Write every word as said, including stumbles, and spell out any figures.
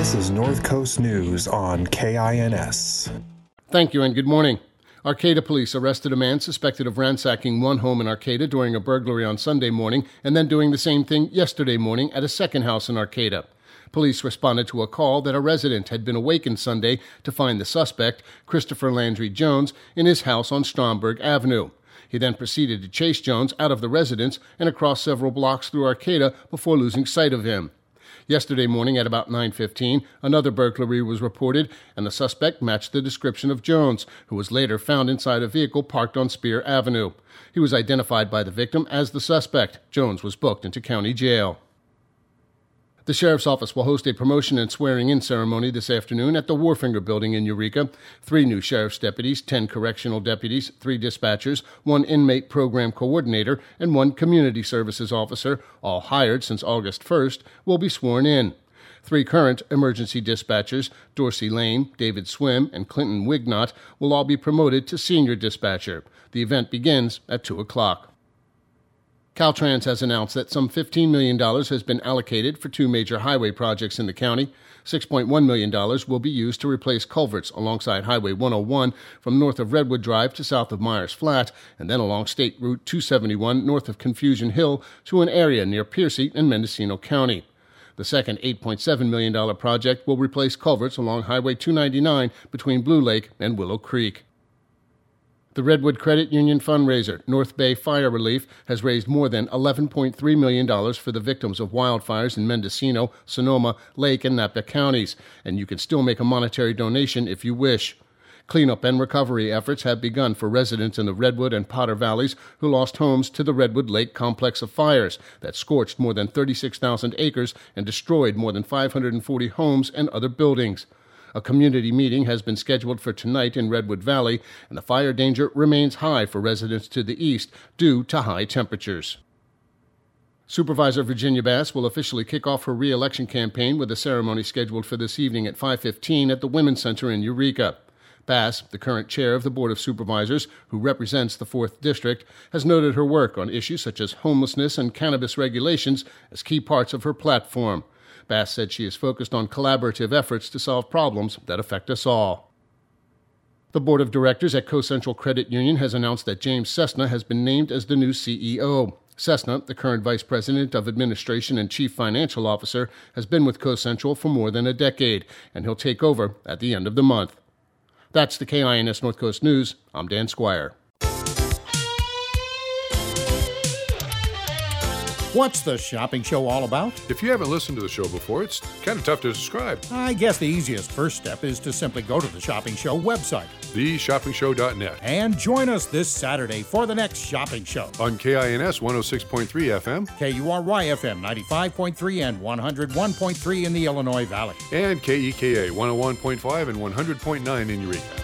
This is North Coast News on K I N S. Thank you and good morning. Arcata police arrested a man suspected of ransacking one home in Arcata during a burglary on Sunday morning and then doing the same thing yesterday morning at a second house in Arcata. Police responded to a call that a resident had been awakened Sunday to find the suspect, Christopher Landry Jones, in his house on Stromberg Avenue. He then proceeded to chase Jones out of the residence and across several blocks through Arcata before losing sight of him. Yesterday morning at about nine fifteen, another burglary was reported, and the suspect matched the description of Jones, who was later found inside a vehicle parked on Spear Avenue. He was identified by the victim as the suspect. Jones was booked into county jail. The Sheriff's Office will host a promotion and swearing-in ceremony this afternoon at the Warfinger Building in Eureka. Three new sheriff's deputies, ten correctional deputies, three dispatchers, one inmate program coordinator, and one community services officer, all hired since August first, will be sworn in. Three current emergency dispatchers, Dorsey Lane, David Swim, and Clinton Wignott, will all be promoted to senior dispatcher. The event begins at two o'clock. Caltrans has announced that some fifteen million dollars has been allocated for two major highway projects in the county. six point one million dollars will be used to replace culverts alongside Highway one oh one from north of Redwood Drive to south of Myers Flat, and then along State Route two seventy-one north of Confusion Hill to an area near Piercy in Mendocino County. The second eight point seven million dollars project will replace culverts along Highway two ninety-nine between Blue Lake and Willow Creek. The Redwood Credit Union fundraiser, North Bay Fire Relief, has raised more than eleven point three million dollars for the victims of wildfires in Mendocino, Sonoma, Lake, and Napa counties, and you can still make a monetary donation if you wish. Cleanup and recovery efforts have begun for residents in the Redwood and Potter Valleys who lost homes to the Redwood Lake complex of fires that scorched more than thirty-six thousand acres and destroyed more than five hundred forty homes and other buildings. A community meeting has been scheduled for tonight in Redwood Valley, and the fire danger remains high for residents to the east due to high temperatures. Supervisor Virginia Bass will officially kick off her re-election campaign with a ceremony scheduled for this evening at five fifteen at the Women's Center in Eureka. Bass, the current chair of the Board of Supervisors, who represents the fourth District, has noted her work on issues such as homelessness and cannabis regulations as key parts of her platform. Bass said she is focused on collaborative efforts to solve problems that affect us all. The Board of Directors at Co-Central Credit Union has announced that James Cessna has been named as the new C E O. Cessna, the current Vice President of Administration and Chief Financial Officer, has been with Co-Central for more than a decade, and he'll take over at the end of the month. That's the K I N S North Coast News. I'm Dan Squire. What's the shopping show all about? If you haven't listened to the show before, it's kind of tough to describe. I guess the easiest first step is to simply go to the Shopping Show website, the shopping show dot net, and join us this Saturday for the next shopping show. On K I N S one oh six point three F M, K U R Y F M ninety-five point three and one oh one point three in the Illinois Valley, and K E K A one oh one point five and one hundred point nine in Eureka.